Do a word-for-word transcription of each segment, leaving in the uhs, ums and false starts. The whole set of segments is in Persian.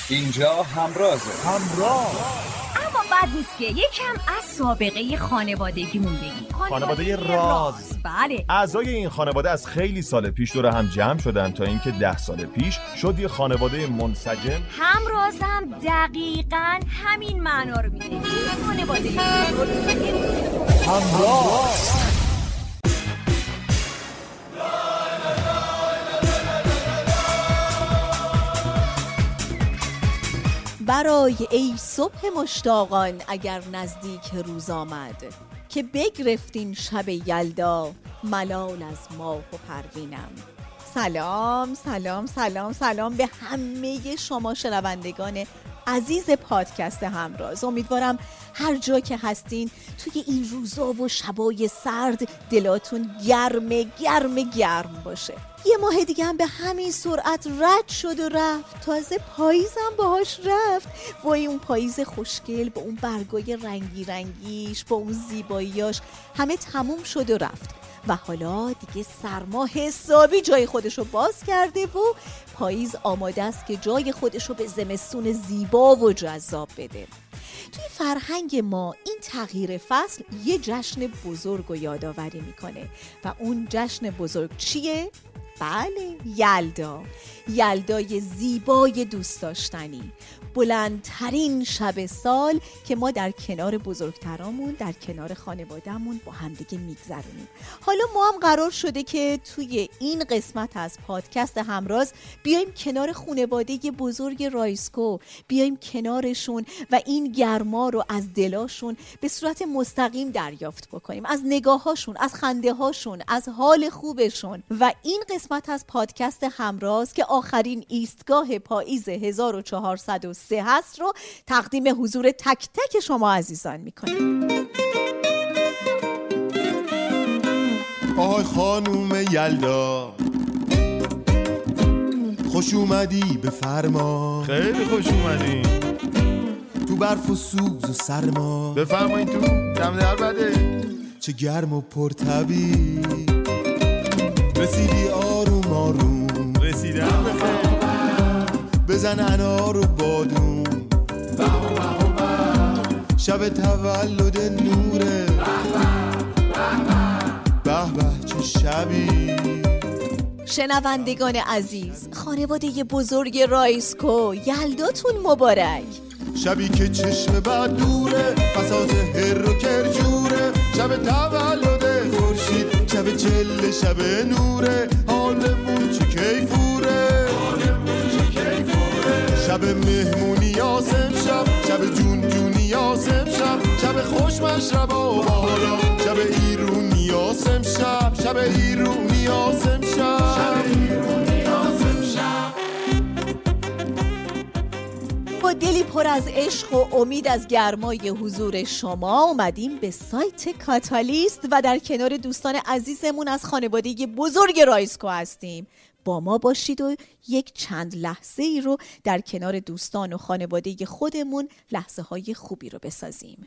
اینجا همرازه. همراه. اما بد نیست که یکم از سابقه خانوادگیمون بگیم. خانواده راز. بله. اعضای این خانواده از خیلی سال پیش دور هم جمع شدن تا اینکه ده سال پیش شد یه خانواده منسجم. همرازم دقیقاً همین معنا رو میده. این خانواده همراه. برای ای صبح مشتاقان اگر نزدیک روز آمد که بگرفتین شب یلدا ملال از ماه و پروینم. سلام سلام سلام سلام به همه شما شنوندگان عزیز پادکست همراز. امیدوارم هر جا که هستین توی این روزا و شبای سرد دلاتون گرم گرم گرم باشه. یه ماه دیگه هم به همین سرعت رد شد و رفت. تازه پاییزم باهاش رفت. وای اون پاییز خوشگل با اون برگای رنگی رنگیش با اون زیباییاش همه تموم شد و رفت و حالا دیگه سرما حسابی جای خودشو باز کرده و پاییز آماده است که جای خودشو به زمستون زیبا و جذاب بده. توی فرهنگ ما این تغییر فصل یه جشن بزرگ رو یادآوری میکنه و اون جشن بزرگ چیه؟ بله، یلدا. یلدای زیبای دوست داشتنی، بلندترین شب سال که ما در کنار بزرگترامون در کنار خانوادهمون با همدیگه میگذرونیم. حالا ما هم قرار شده که توی این قسمت از پادکست همراز بیایم کنار خانواده بزرگ رایسکو، بیایم کنارشون و این گرما رو از دلاشون به صورت مستقیم دریافت بکنیم، از نگاهاشون، از خنده هاشون، از حال خوبشون. و این قسمت از پادکست همراز که آخرین ایستگاه پاییز هزار و چهارصد و سه هست رو تقدیم حضور تک تک شما عزیزان میکنیم. آهای خانوم یلدا، خوش اومدی به فرما. خیلی خوش اومدی تو برف و سوز و سرما. بفرمایید تو دم در بده. چه گرم و پرطبی رسیدی آروم آروم. رسیدم بخیر. بزن انار و بادون. شب تولد نوره. به به چه شبی. شنوندگان عزیز، خانواده بزرگ رایسکو، یلداتون مبارک. شبی که چشم بعد دوره، بساط هر و کرجوره. شب تولد خورشید، شب چله شب نوره. حالمون چه کیفوره، شب مهمونی یاسم شب، شب جون جونی یاسم شب. شب خوش مشرب و بالا، شب ایرونی یاسم شب. شب ایرونی یاسم شب، شب ایرونی یاسم شب. با دلی پر از عشق و امید از گرمای حضور شما اومدیم به سایت کاتالیست و در کنار دوستان عزیزمون از خانواده بزرگ رایسکو هستیم. با ما باشید و یک چند لحظه ای رو در کنار دوستان و خانواده خودمون لحظه های خوبی رو بسازیم.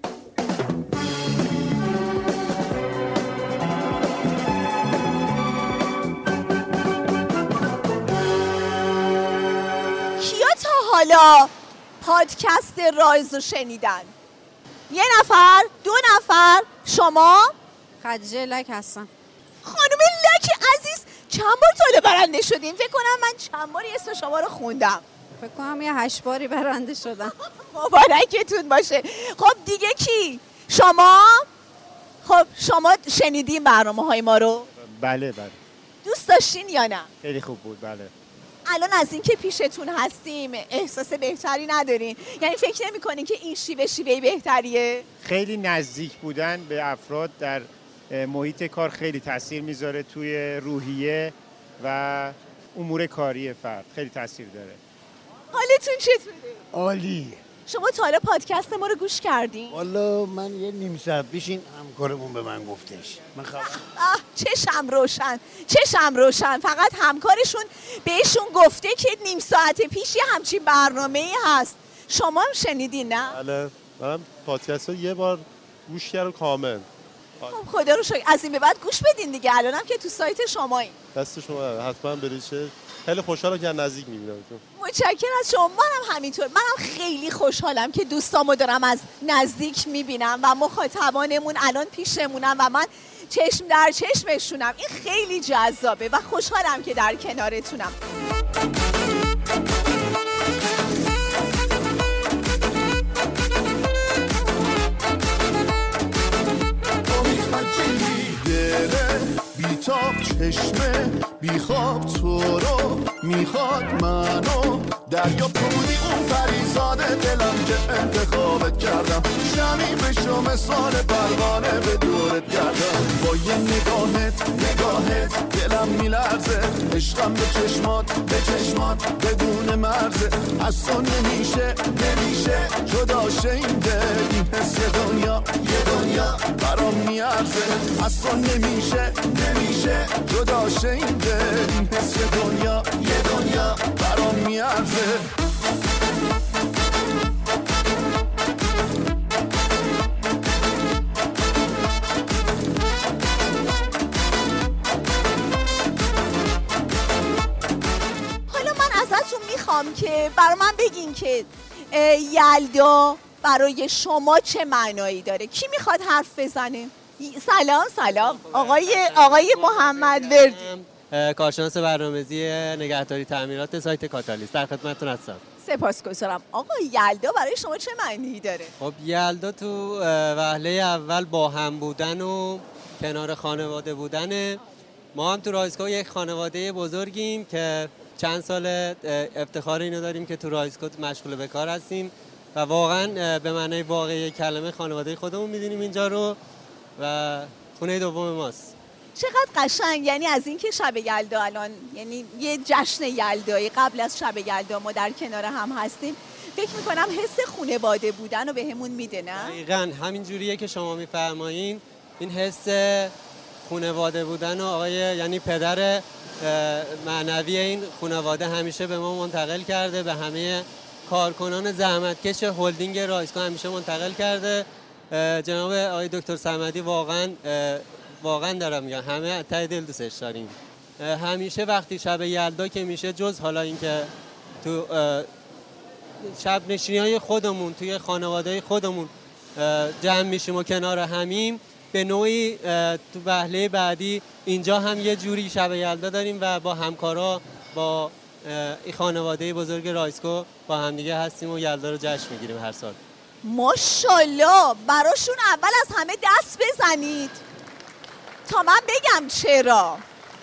کیا تا حالا پادکست رایز رو شنیدن؟ یه نفر، دو نفر، شما؟ خدیجه لک هستم. خانم لک عزیز، چند بار تاله برنده شدین؟ فکر کنم من چند باری اسم شما رو خوندم. فکر کنم یه هشت باری برنده شدم. مبارکتون باشه. خب دیگه کی؟ شما؟ خب شما شنیدین برنامه های ما رو؟ بله بله. دوست داشتین یا نه؟ خیلی خوب بود. بله. الان از این که پیشتون هستیم احساس بهتری ندارین؟ یعنی فکر نمی کنین که این شیوه شیوه بهتریه؟ خیلی نزدیک بودن به افراد در محیط کار خیلی تاثیر میذاره توی روحیه و امور کاری فرد. خیلی تاثیر داره. حالتون چطوره؟ عالی. شما تا حالا پادکست ما رو گوش کردین؟ والا من یه نیم ساعت پیش این همکارمون به من گفتش. من خبر آه چشم روشن، چشم روشن. فقط همکارشون بهشون گفته که نیم ساعت پیش یه همچین برنامه‌ای هست. شما هم شنیدین نه؟ بله، من پادکست رو یه بار گوش کردم کامل. خب خدا رو شکر. از این به بعد گوش بدین دیگه، الانم که تو سایت شماییم. دست شما حتما برید. چه خیلی خوشحالم که نزدیک می‌بینمتون. متشکرم از شما. منم همینطور، منم خیلی خوشحالم که دوستامو دارم از نزدیک میبینم و مخاطبانمون الان پیشمونم و من چشم در چشمشونم. این خیلی جذابه و خوشحالم که در کنارتونم. بیتاب چشمه بیخواب تو رو میخواد منو دریا تو بودی اون پریزاده دلم که انتخابت کردم شمی بشو مثال پروانه به دورت کردم با یه نگاهت نگاهت دلم میلرزه عشقم به چشمات به چشمات بدون مرزه از تو نمیشه نمیشه جدا شه این دل این حس دنیا یه دنیا برام میارزه از تو نمیشه نمیشه جدا شه این دل این حس دنیا یه دنیا برام میارزه. حالا من ازتون میخوام که برای من بگین که یلدا برای شما چه معنایی داره. کی میخواد حرف بزنه؟ سلام سلام آقای آقای محمد وردی، کارشناس برنامه‌ریزی نگهداری تعمیرات سایت کاتالیست، در خدمتتون هستم. سپاسگزارم. آقا یلدا برای شما چه معنی داره؟ خب یلدا تو وهله اول با هم بودن و کنار خانواده بودن. ما هم تو رایسکو یک خانواده بزرگیم که چند سال افتخار اینو داریم که تو رایسکو مشغول به کار هستیم و واقعا به معنای واقعی کلمه خانواده خودمون می‌دونیم اینجا رو و خونه دوم ماست. چقدر قشنگ. یعنی از اینکه شب یلدا الان یعنی یه جشن یلدایی قبل از شب یلدا ما در کنار هم هستیم، فکر میکنم حس خانواده بودن رو بهمون میده. نه دقیقاً همین جوریه که شما میفرمایین. این حس خانواده بودن و آقای یعنی پدر معنوی این خانواده همیشه به ما منتقل کرده، به همه کارکنان زحمتکش هلدینگ رایسکو همیشه منتقل کرده. جناب آقای دکتر صمدی واقعا واقعا دارم میگم همه ته دل دوستش داریم. همیشه وقتی شب یلدا که میشه، جز حالا اینکه تو شب نشینی‌های خودمون توی خانواده‌های خودمون جمع میشیم و کنار همیم، به نوعی تو وهله بعدی اینجا هم یه جوری شب یلدا داریم و با همکارا با این خانواده بزرگ رایسکو با همدیگه هستیم و یلدا رو جشن میگیریم هر سال. ماشاءالله. براشون اول از همه دست بزنید تا من بگم چرا.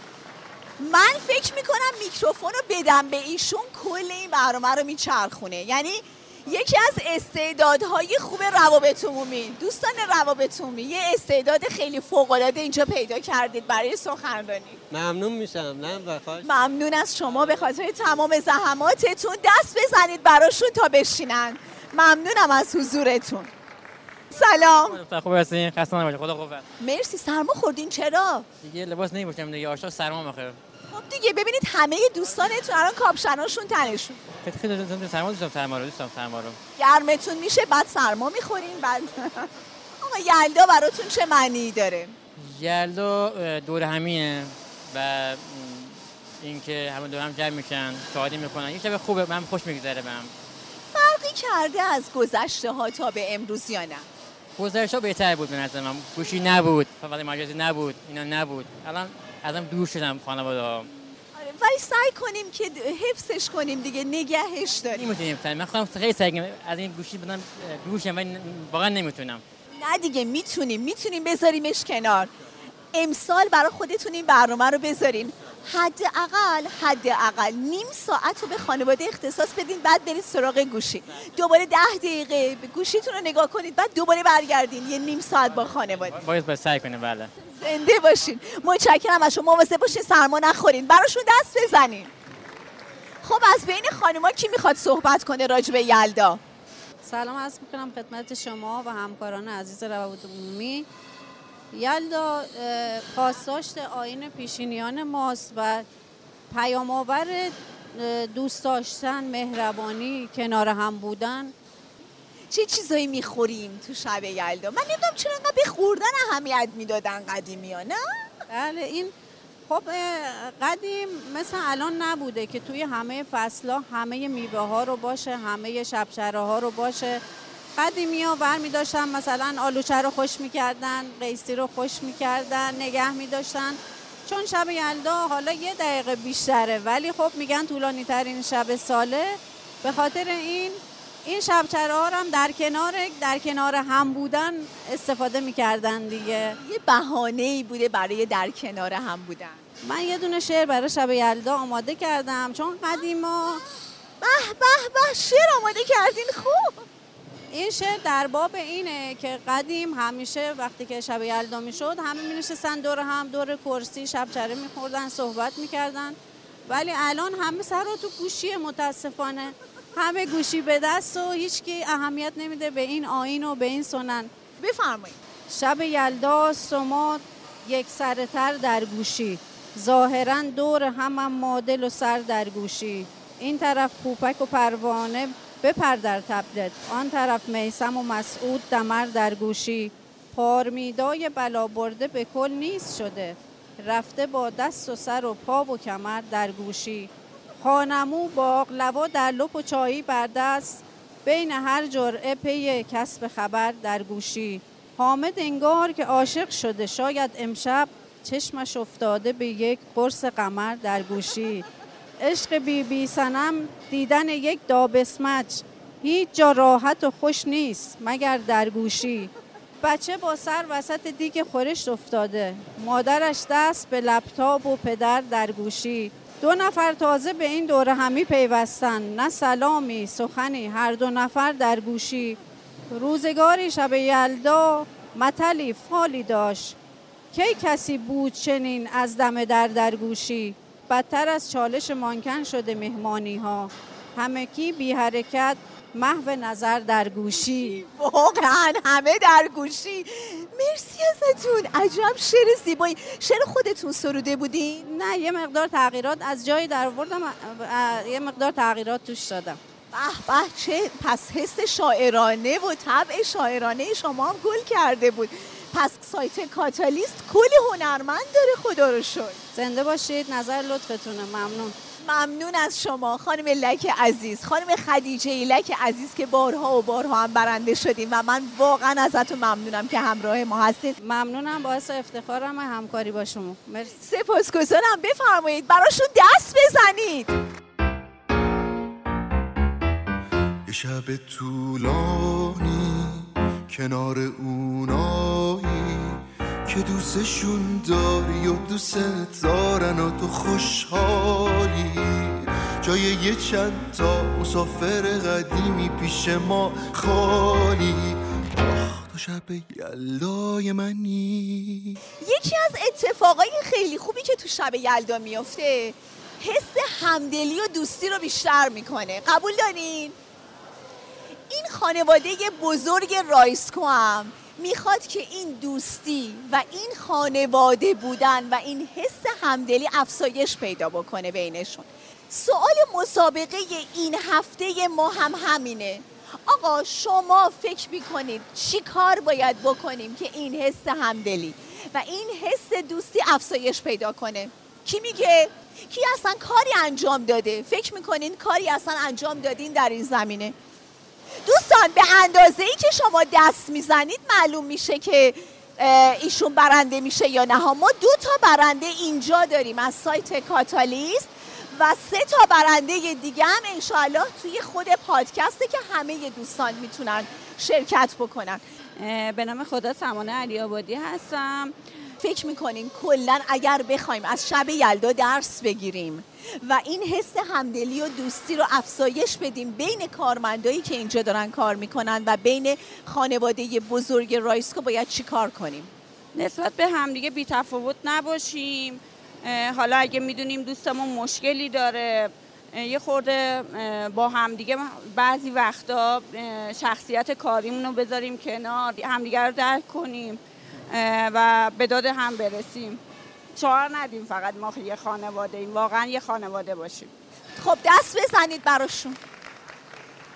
من فکر میکنم میکروفون رو بدم به ایشون کل این برنامه رو میچرخونه. یعنی یکی از استعدادهای خوب روابط عمومی، دوستان روابط عمومی، یه استعداد خیلی فوق‌العاده اینجا پیدا کردید برای سخنرانی. ممنون میشم. نه بخواهش. ممنون از شما به خاطر تمام زحماتتون. دست بزنید براشون تا بشینن. ممنونم از حضورتون. سلام. خوب هستین؟ خسته نباشید. خدا قوت. مرسی. سرما خوردین چرا؟ دیگه لباس نمی‌پوشم دیگه، عاشق سرما می‌خوام. خب دیگه ببینید همه دوستانتون الان کاپشناشون تنشون. خیلی دوستم سرما دوستم سرما رو دوستم سرما رو. گرمتون میشه بعد سرما می‌خورین بعد. آقا یلدا براتون چه معنی داره؟ یلدا دور همیه و اینکه همه دور هم جمع میشن، شادی میکنن. یه شب خوبه، من خوش میگذره بهم. فرقی کرده از گذشته ها تا به امروز یا نه؟ گذشته ها بهتر بود به نظر من. گوشی نبود، فضای مجازی نبود، اینا نبود. الان ازم دور شدم خانواده ها. آره ولی سعی کنیم که حفظش کنیم دیگه، نگهش داریم. نمیتونیم. من خودم خیلی سعی از این گوشی بدم دور شم ولی واقعا نمیتونم. نه دیگه میتونیم، میتونیم بذاریمش کنار. امسال برای خودتون این برنامه رو بذارین. حداقل حداقل نیم ساعت رو به خانواده اختصاص بدین، بعد برید سراغ گوشی. دوباره ده دقیقه به گوشیتون رو نگاه کنید، بعد دوباره برگردین یه نیم ساعت با خانواده. باید سعی کنیم. بله. زنده باشین. متشکرم از شما. مواظب باشین سرما نخورین. براشون دست بزنین. خب از بین خانوما کی میخواد صحبت کنه راجع به یلدا؟ سلام عرض میکنم خدمت شما و همکاران عزیز روابط عمومی. یلدا پاسداشت آیین پیشینیان ماست و پیام‌آور دوست داشتن، مهربانی، کنار هم بودن. چه چیزایی میخوریم تو شب یلدا؟ من نمیدونم چرا انقدر به خوردن اهمیت میدادن قدیمی‌ها، نه؟ بله این خب قدیم مثل الان نبوده که توی همه فصل‌ها همه میوه ها رو باشه، همه شبچره ها رو باشه. قدیمی ها برمی داشتن مثلا آلوچه رو خوش میکردن، قیسی رو خوش میکردن، نگه میداشتن. چون شب یلدا حالا یه دقیقه بیشتره ولی خب میگن طولانی ترین شب ساله، به خاطر این این شبچره ها هم در کنار در کنار هم بودن استفاده میکردن دیگه. یه بهانه‌ای بوده برای در کنار هم بودن. من یه دونه شعر برای شب یلدا آماده کردم چون قدیما به به به شعر آماده کردین. خوب این شعر در باب اینه که قدیم همیشه وقتی که شب یلدا میشد همه می‌نشستن دور هم دور کرسی شبچره می‌خوردن، صحبت می‌کردن، ولی الان همه سر رو تو گوشی، متاسفانه همه گوشی به دست و هیچکی اهمیت نمیده به این آیین و به این سنن. بفرمایید. شب یلدا سما یک سرتر در گوشی، ظاهراً دور هم اما دل و سر در گوشی. این طرف پوپک و پروانه بپر در تبلت، آن طرف میثم و مسعود دمر در گوشی. پارمیدای بلا برده به کل نیست شده، رفته با دست و سر و پا و کمر در گوشی. خانمو باقلوا در لپ و چایی بر دست، بین هر جرعه پی کسب خبر در گوشی. حامد انگار که عاشق شده، شاید امشب چشمش افتاده به یک قرص قمر در گوشی. عشق بی بی صنم دیدن یک دابسمج، هیچ جا راحت و خوش نیست مگر در گوشی. بچه با سر وسط دیگ خورشت افتاده، مادرش دست به لپتاپ و پدر در گوشی. دو نفر تازه به این دوره همی پیوستن، نه سلامی سخنی هر دو نفر در گوشی. روزگاری شب یلدا متلی فالی داشت، کی کسی بود چنین از دم در در گوشی. بدتر از چالش مانکن شده مهمانی ها، همگی بی حرکت محو نظر در گوشی. واقعا همه در گوشی. مرسی ازتون، عجب شعر زیبایی. شعر خودتون سروده بودین؟ نه یه مقدار تغییرات از جایی در آوردم، یه مقدار تغییرات توش دادم. به به چه پس حس شاعرانه و طبع شاعرانه شما هم گل کرده بود. پس سایت کاتالیست کلی هنرمند داره، خدا رو شکر. زنده باشید، نظر لطفتونه. ممنون. ممنون از شما خانم لک عزیز، خانم خدیجه لک عزیز که بارها و بارها هم برنده شدیم و من واقعا ازتون ممنونم که همراه ما هستید. ممنونم، باعث افتخارم همکاری با شما. مرسی. سپاسگزارم. بفرمایید براشون دست بزنید. یه شب طولانی کنار اونایی که دوستشون داری و دوست دارن و تو خوشحالی، جای یه چند تا مسافر قدیمی پیش ما خالی. آخ تو شب یلدای منی. یکی از اتفاقای خیلی خوبی که تو شب یلدا میفته حس همدلی و دوستی رو بیشتر میکنه. قبول دارین؟ این خانواده بزرگ رایسکو هم میخواد که این دوستی و این خانواده بودن و این حس همدلی افزایش پیدا بکنه بینشون. سوال مسابقه این هفته ما هم همینه. آقا شما فکر میکنید چی کار باید بکنیم که این حس همدلی و این حس دوستی افزایش پیدا کنه؟ کی میگه؟ کی اصلا کاری انجام داده؟ فکر میکنین کاری اصلا انجام دادین در این زمینه؟ دوستان به اندازه ای که شما دست میزنید معلوم میشه که ایشون برنده میشه یا نه. ما دو تا برنده اینجا داریم از سایت کاتالیست و سه تا برنده دیگه هم انشاءالله توی خود پادکسته که همه دوستان میتونن شرکت بکنن. به نام خدا سمانه علی آبادی هستم. فکر میکنین کلن اگر بخوایم از شب یلدا درس بگیریم و این حس همدلی و دوستی رو افزایش بدیم بین کارمندایی که اینجا دارن کار میکنن و بین خانواده بزرگ رایسکو باید چی کار کنیم؟ نسبت به همدیگه بی تفاوت نباشیم. حالا اگه میدونیم دوستمون مشکلی داره یه خورده با همدیگه بعضی وقتا شخصیت کاریمون رو بذاریم کنار، همدیگه رو درک کنیم و به داد هم برسیم. شعار ندیم فقط ما یه خانواده ایم، واقعا یه خانواده باشیم. خب دست بزنید براشون.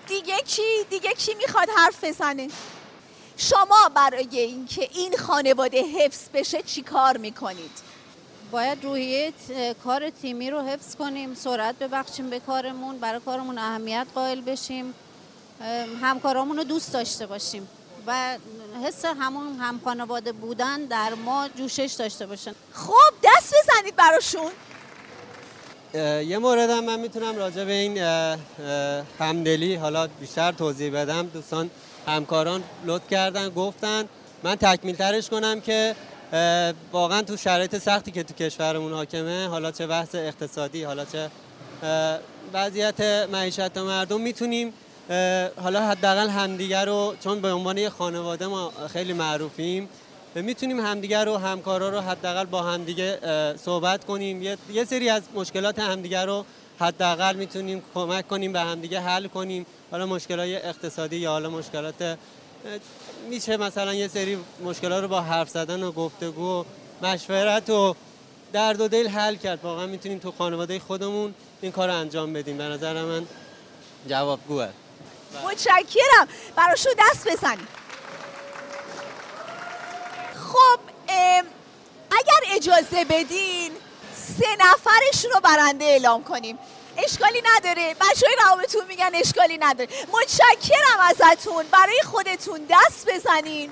دیگه کی دیگه کی میخواد حرف بزنه؟ شما برای اینکه این خانواده حفظ بشه چی کار میکنید؟ باید روحیه کار تیمی رو حفظ کنیم، سرعت ببخشیم به کارمون، برای کارمون اهمیت قائل بشیم، همکارامون رو دوست داشته باشیم و حس همون هم خانواده بودن در ما جوشش داشته باشن. خب دست بزنید براشون. یه مورد هم من میتونم راجع به این همدلی حالا بیشتر توضیح بدم. دوستان همکاران لطف کردن گفتن من تکمیل ترش کنم که واقعا تو شرایط سختی که تو کشورمون حاکمه، حالا چه بحث اقتصادی حالا چه وضعیت معیشت مردم، میتونیم حالا حداقل همدیگر رو، چون به عنوان یه خانواده ما خیلی معروفیم، میتونیم همدیگر رو همکارا رو حداقل با همدیگه صحبت کنیم، یه, یه سری از مشکلات همدیگر رو حداقل میتونیم کمک کنیم به همدیگه حل کنیم. حالا مشکلات اقتصادی یا حالا مشکلات میشه مثلا یه سری مشکلات رو با حرف زدن و گفتگو و مشورت و درد و دل حل کرد. واقعا میتونیم تو خانواده خودمون این کار رو انجام بدیم. به نظر من جوابگوه. متشکرم. براشون دست بزنید. خب اگر اجازه بدین سه نفرشون رو برنده اعلام کنیم. اشکالی نداره، بچه‌های روابطتون میگن اشکالی نداره. متشکرم ازتون. برای خودتون دست بزنین.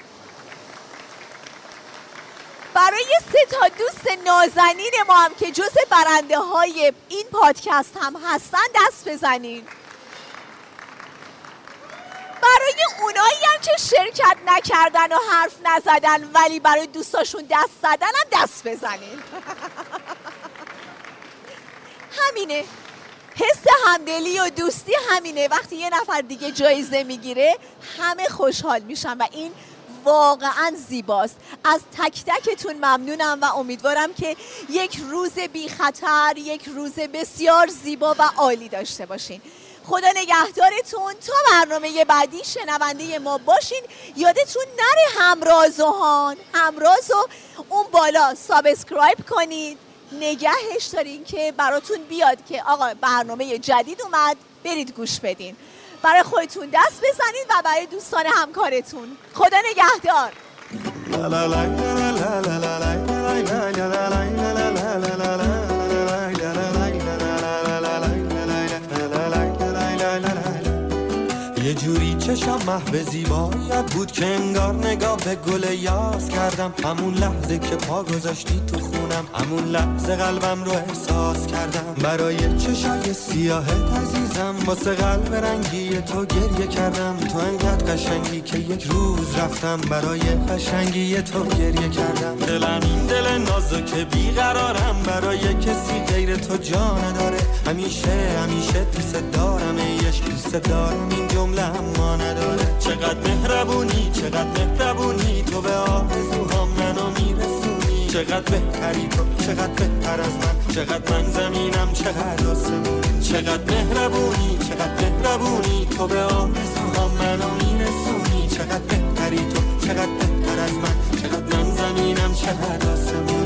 برای سه تا دوست نازنین ما هم که جز برنده های این پادکست هم هستن دست بزنین. برای اونایی هم که شرکت نکردن و حرف نزدن ولی برای دوستاشون دست زدن هم دست بزنین. همینه. حس همدلی و دوستی همینه. وقتی یه نفر دیگه جایزه میگیره همه خوشحال میشن و این واقعا زیباست. از تک تکتون ممنونم و امیدوارم که یک روز بی خطر، یک روز بسیار زیبا و عالی داشته باشین. خدا نگهدارتون. تا برنامه بعدی شنونده ما باشین. یادتون نره همراز و هان همراز و اون بالا سابسکرایب کنید، نگهش دارین که براتون بیاد که آقا برنامه جدید اومد، برید گوش بدین. برای خودتون دست بزنید و برای دوستان همکارتون. خدا نگهدار. یه جوری چشم محو زیباییت بود که انگار نگاه به گل یاس کردم. همون لحظه که پا گذاشتی تو خونم، همون لحظه قلبم رو احساس کردم. برای چشای سیاهت عزیزم، واسه قلب رنگی تو گریه کردم. تو انقدر قشنگی که یک روز رفتم، برای قشنگی تو گریه کردم. دلم این دل نازک بیقرارم، برای کسی غیر تو جان داره. همیشه همیشه دوست دارم، ای عشق دوست دارم، این جمله اما نداره. چقدر مهربونی چقدر مهربونی، تو به آرزوهام منو میرسونی. چقدر بهتری تو، چقدر بهتر از من، چقدر من زمینم چقدر آسمون. چقدر مهربونی چقدر مهربونی، تو به آرزوهام منو میرسونی. چقدر بهتری تو، چقدر بهتر از من، چقدر من زمینم چقدر آسمون.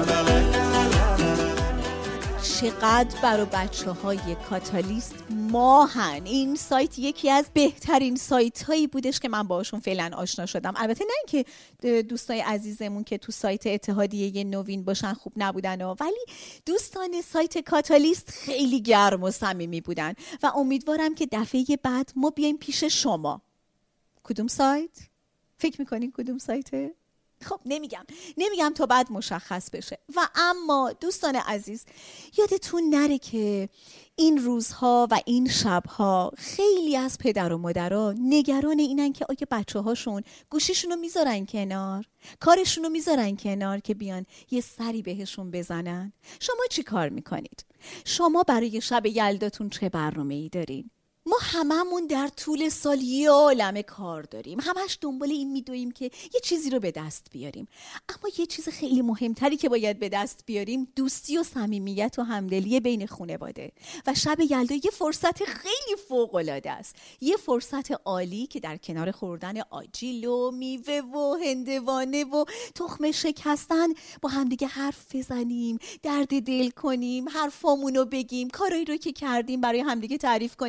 چقدر برای بچه های کاتالیست ماهن. این سایت یکی از بهترین سایت هایی بودش که من باشون فعلا آشنا شدم. البته نه اینکه دوستای عزیزمون که تو سایت اتحادیه نوین باشن خوب نبودن ها، ولی دوستان سایت کاتالیست خیلی گرم و صمیمی بودن و امیدوارم که دفعه بعد ما بیایم پیش شما. کدوم سایت؟ فکر میکنین کدوم سایته؟ خب نمیگم نمیگم تا بعد مشخص بشه. و اما دوستان عزیز یادتون نره که این روزها و این شبها خیلی از پدر و مادرها نگران اینن که آیا بچه هاشون گوشیشون رو میذارن کنار، کارشون رو میذارن کنار که بیان یه سری بهشون بزنن. شما چی کار میکنید؟ شما برای شب یلداتون چه برنامه‌ای دارین؟ ما هممون در طول سال یه عالمه کار داریم، همش دنبال این میدویم که یه چیزی رو به دست بیاریم. اما یه چیز خیلی مهمتری که باید به دست بیاریم دوستی و صمیمیت و همدلی بین خانواده. و شب یلدا یه فرصت خیلی فوق‌العاده است، یه فرصت عالی که در کنار خوردن آجیل و میوه و هندوانه و تخم شکستن با همدیگه حرف بزنیم، درد دل کنیم، حرفامونو بگیم، کارایی رو که کردیم برای همدیگه تعریف کنیم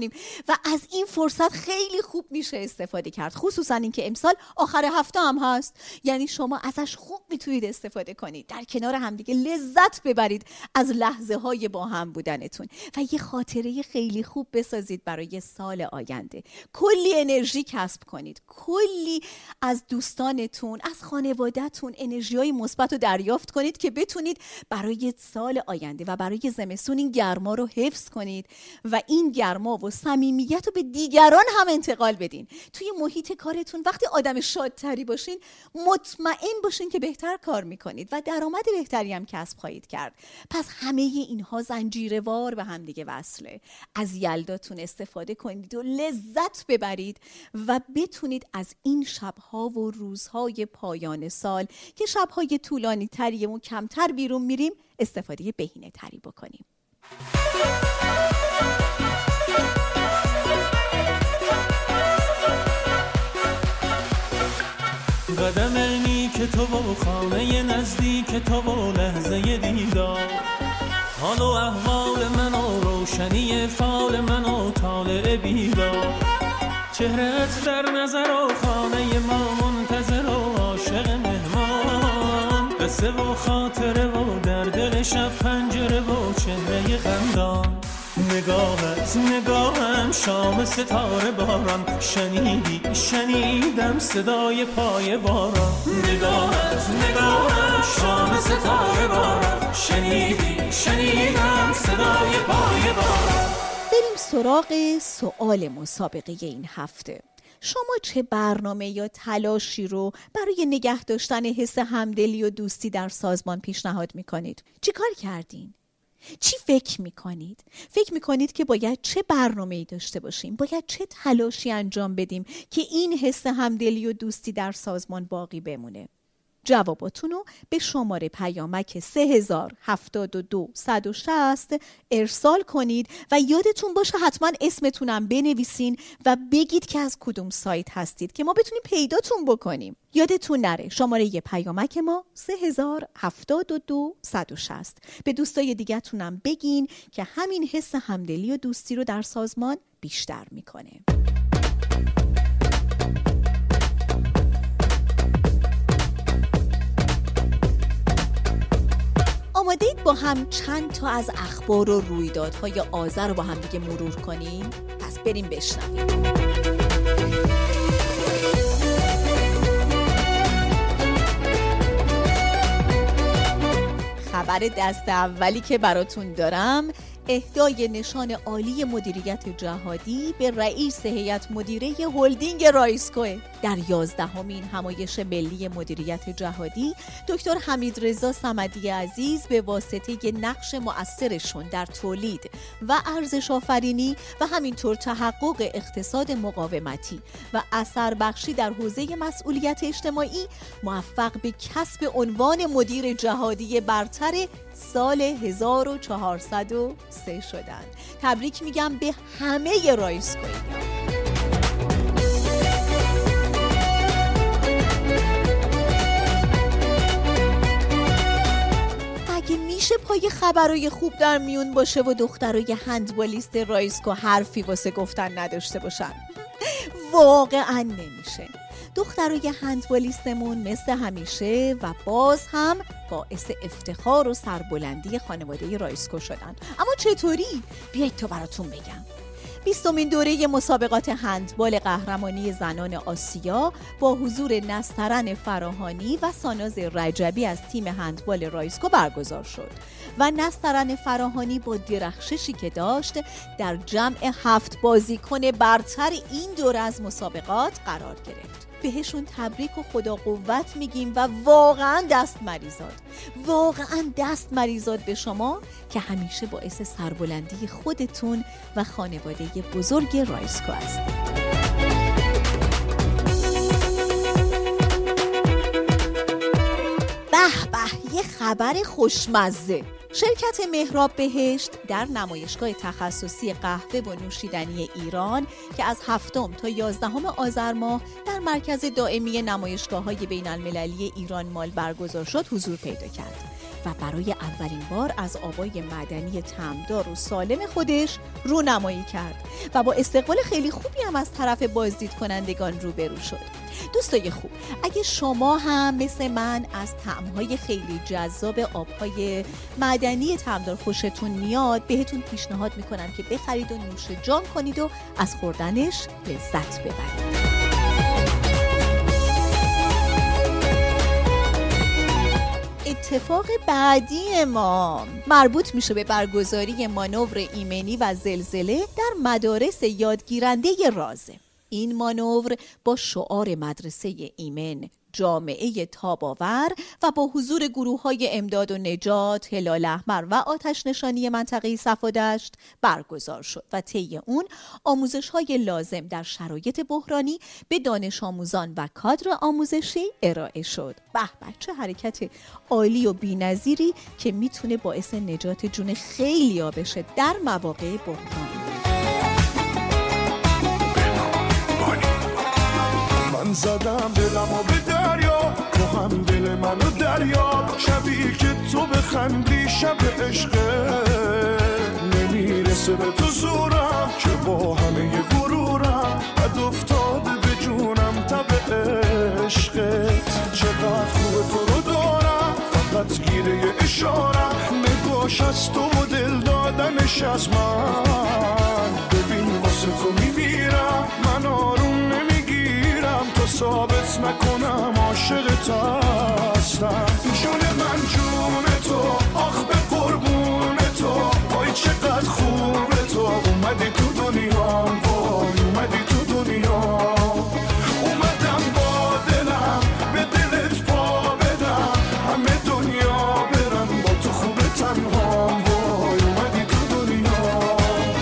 و از این فرصت خیلی خوب میشه استفاده کرد، خصوصا اینکه امسال آخر هفته هم هست، یعنی شما ازش خوب میتونید استفاده کنید، در کنار همدیگه لذت ببرید از لحظه های با هم بودنتون و یه خاطره خیلی خوب بسازید برای سال آینده. کلی انرژی کسب کنید، کلی از دوستانتون، از خانوادهتون انرژی‌های مثبت رو دریافت کنید که بتونید برای سال آینده و برای زمستون این گرما رو حفظ کنید و این گرما و صمیمیت رو به دیگران هم انتقال بدین. توی محیط کارتون وقتی آدم شادتری باشین، مطمئن باشین که بهتر کار میکنید و درآمد بهتری هم کسب خواهید کرد. پس همه اینها زنجیروار به هم دیگه وصله. از یلداتون استفاده کنید و لذت ببرید و بتونید از این شبها و روزهای پایان سال که شبهای طولانی تریه و کمتر بیرون میریم استفاده بهینه تری بکنیم. قدم نیک تو و خانه نزدیک تو و لحظه دیدار، حال و احوال من و روشنی فال من و طالع بیدار، چهرت در نظر و خانه ما منتظر و عاشق مهمان، قصه و خاطره و در دل شب پنجره و چهره خندان، نگاهت نگاهم شام ستاره باران، شنیدی شنیدم صدای پای باران، نگاهت نگاهم شام ستاره باران، شنیدی شنیدم صدای پای باران. بریم سراغ سوال مسابقه این هفته. شما چه برنامه یا تلاشی رو برای نگه داشتن حس همدلی و دوستی در سازمان پیشنهاد میکنید؟ چی کار کردین؟ چی فکر میکنید؟ فکر میکنید که باید چه برنامه‌ای داشته باشیم؟ باید چه تلاشی انجام بدیم که این حس همدلی و دوستی در سازمان باقی بمونه؟ جواباتون رو به شماره پیامک سه هزار هفتاد و دو صد و شصت ارسال کنید و یادتون باشه حتما اسمتونم بنویسین و بگید که از کدوم سایت هستید که ما بتونیم پیداتون بکنیم. یادتون نره شماره ی پیامک ما سه هزار هفتاد و دو صد و شصت. به دوستای دیگه‌تونم بگین که همین حس همدلی و دوستی رو در سازمان بیشتر میکنه. آماده‌اید با هم چند تا از اخبار و رویدادهای آذر رو با هم دیگه مرور کنیم؟ پس بریم بشنویم. خبر دست اولی که براتون دارم اهدای نشان عالی مدیریت جهادی به رئیس هیئت مدیره هلدینگ رایسکو. در یازدهمین همایش ملی مدیریت جهادی دکتر حمیدرضا صمدی عزیز به واسطه نقش مؤثرشون در تولید و ارزش آفرینی و همینطور تحقق اقتصاد مقاومتی و اثر بخشی در حوزه مسئولیت اجتماعی موفق به کسب عنوان مدیر جهادی برتر سال هزار و چهارصد و سه شدن. تبریک میگم به همه رایسکویی‌ها. اگه میشه پای خبرای خوب در میون باشه و دخترای هندبالیست رایسکو حرفی واسه گفتن نداشته باشن؟ واقعا نمیشه. دخترای هندبالیستمون مثل همیشه و باز هم باعث افتخار و سربلندی خانواده رایسکو شدن. اما چطوری؟ بیایید تا براتون بگم. بیستمین دوره مسابقات هندبال قهرمانی زنان آسیا با حضور نسترن فراهانی و ساناز رجبی از تیم هندبال رایسکو برگزار شد و نسترن فراهانی با درخششی که داشت در جمع هفت بازیکن برتر این دوره از مسابقات قرار گرفت. بهشون تبریک و خدا قوت میگیم و واقعا دست مریزاد واقعا دست مریزاد به شما که همیشه باعث سربلندی خودتون و خانواده بزرگ رایسکو هستید. به به، یه خبر خوشمزه. شرکت مهراب بهشت در نمایشگاه تخصصی قهوه و نوشیدنی ایران که از هفتم تا یازدهم آذر ماه در مرکز دائمی نمایشگاه‌های بین‌المللی ایران مال برگزار شد حضور پیدا کرد و برای اولین بار از آبای معدنی تمدار و سالم خودش رونمایی کرد و با استقبال خیلی خوبی هم از طرف بازدید کنندگان روبرو شد. دوستای خوب، اگه شما هم مثل من از طعم‌های خیلی جذاب آبهای معدنی تمدار خوشتون میاد، بهتون پیشنهاد میکنم که بخرید و نوش جان کنید و از خوردنش لذت ببرید. اتفاق بعدی ما مربوط میشه به برگزاری مانور ایمنی و زلزله در مدارس یادگیرنده رازه. این مانور با شعار مدرسه ایمن، جامعه تاب‌آور و با حضور گروه‌های امداد و نجات، هلال احمر و آتش نشانی منطقه صفادشت برگزار شد و طی اون آموزش‌های لازم در شرایط بحرانی به دانش آموزان و کادر آموزشی ارائه شد. به به، چه حرکت عالی و بی‌نظیری که میتونه باعث نجات جون خیلیا بشه در مواقع بحرانی. من زدم دلمو به دریا، تو هم دل منو دریا، شبی که تو بخندی شب عشقه، نمیرسه به تو زورم که با همه غرورم بد افتاده به جونم تب عشقت. چقدر خوب تو رو دارم، فقط گیره اشارم، نگاش از تو و دل دادنش از من. ببین واسه تو میمیرم، من آروم تو ثابت نکنم عاشقت هستم. جون من جون تو، آخ به قربون تو، وای چقدر خوبه تو، اومدی تو دنیا، وای اومدی تو دنیا. اومدم با دلم به دلت پا بدم، همه دنیا برم با تو خوبه تنها، وای اومدی تو دنیا.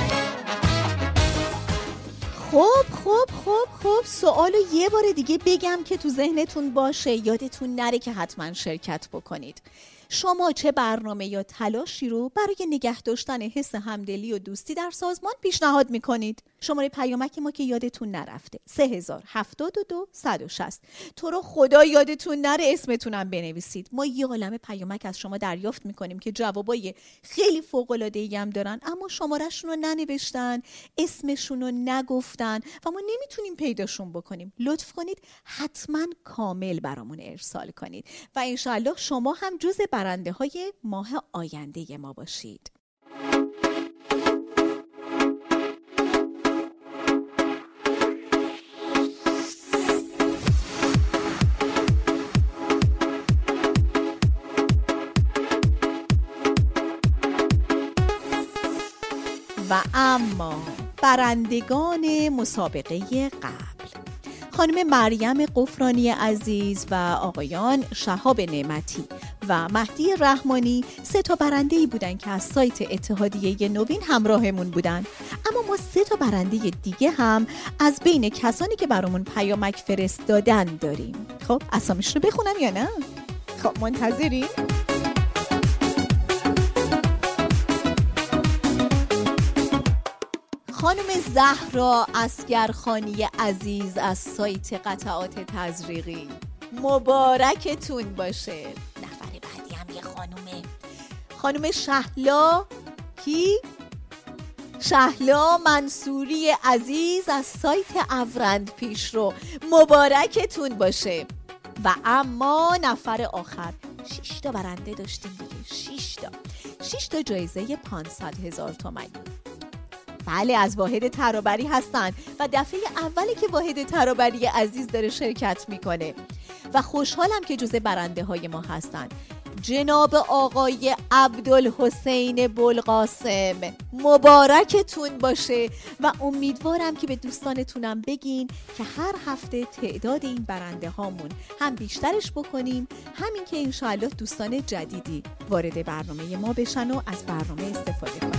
خب خب خب خب سوالو یه بار دیگه بگم که تو ذهنتون باشه، یادتون نره که حتما شرکت بکنید. شما چه برنامه یا تلاشی رو برای نگه داشتن حس همدلی و دوستی در سازمان پیشنهاد میکنید؟ شماره پیامک ما که یادتون نرفته سه هزار هفتاد و دو صد و شصت. تو رو خدا یادتون نره اسمتونم بنویسید. ما یه عالمه پیامک از شما دریافت میکنیم که جوابای خیلی فوق‌العاده‌ای هم دارن، اما شماره‌شون رو ننوشتن، اسمشون رو نگفتن و ما نمیتونیم پیداشون بکنیم. لطف کنید حتما کامل برامون ارسال کنید و انشالله شما هم جز برنده های ماه آینده ما باشید. و اما برندگان مسابقه قبل، خانم مریم قفرانی عزیز و آقایان شهاب نعمتی و مهدی رحمانی سه تا برنده‌ای بودن که از سایت اتحادیه نوین همراهمون بودن. اما ما سه تا برنده دیگه هم از بین کسانی که برامون پیامک فرستادن داریم. خب اسامیش رو بخونم یا نه؟ خب منتظرین؟ خانم زهرا اصغرخانی عزیز از سایت قطعات تزریقی، مبارکتون باشه. نفر بعدی هم یه خانومه، خانم شهلا کی؟ شهلا منصوری عزیز از سایت اورند پیشرو، مبارکتون باشه. و اما نفر آخر، شش تا برنده داشتیم دیگه، شش تا شش تا جایزه پانصد هزار تومانی. بله از واحد ترابری هستن و دفعه اولی که واحد ترابری عزیز داره شرکت میکنه و خوشحالم که جزء برنده های ما هستن. جناب آقای عبدالحسین بلقاسم، مبارکتون باشه و امیدوارم که به دوستانتونم بگین که هر هفته تعداد این برنده هامون هم بیشترش بکنیم، همین که انشاءالله دوستان جدیدی وارد برنامه ما بشن و از برنامه استفاده کنن.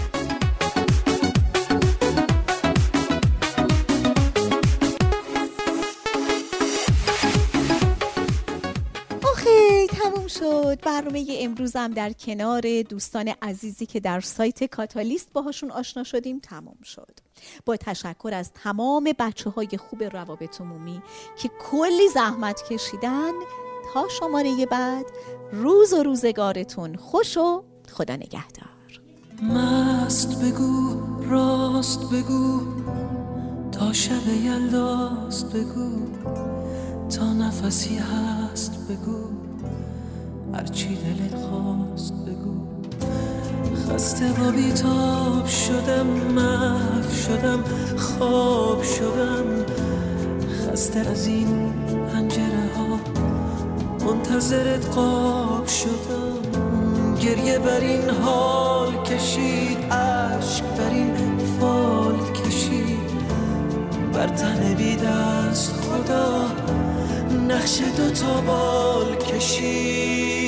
تموم شد برنامه امروزم در کنار دوستان عزیزی که در سایت کاتالیست باهاشون آشنا شدیم تمام شد. با تشکر از تمام بچه های خوب روابط عمومی که کلی زحمت کشیدن تا شماره بعد. روز و روزگارتون خوش و خدا نگهدار. مست بگو راست بگو تا شب یلداست بگو تا نفسی هست بگو هرچی دلت خواست بگو. خسته و بیتاب شدم محو شدم خواب شدم خسته از این پنجره ها منتظرت قاب شدم. گریه بر این حال کشید عشق بر این فال کشید بر تن بی دست خدا نقش دو تا بال کشید.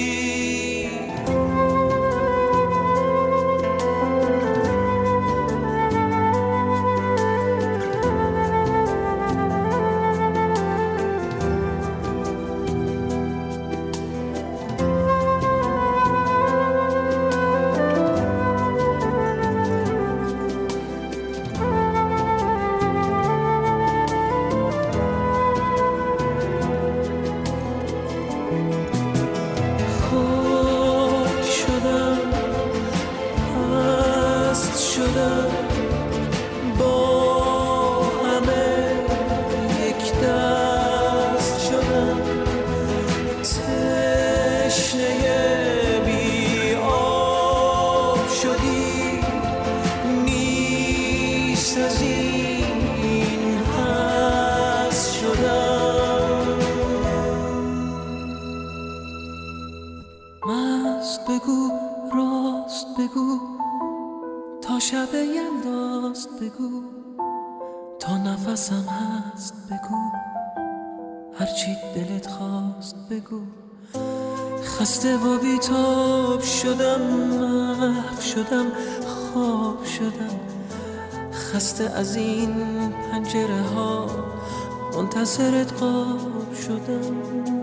مست بگو راست بگو تا شب یلداست بگو تا نفسم هست بگو هرچی دلت خواست بگو. خسته و بیتاب شدم محو شدم خواب شدم خسته از این پنجره ها منتظرت قاب شدم.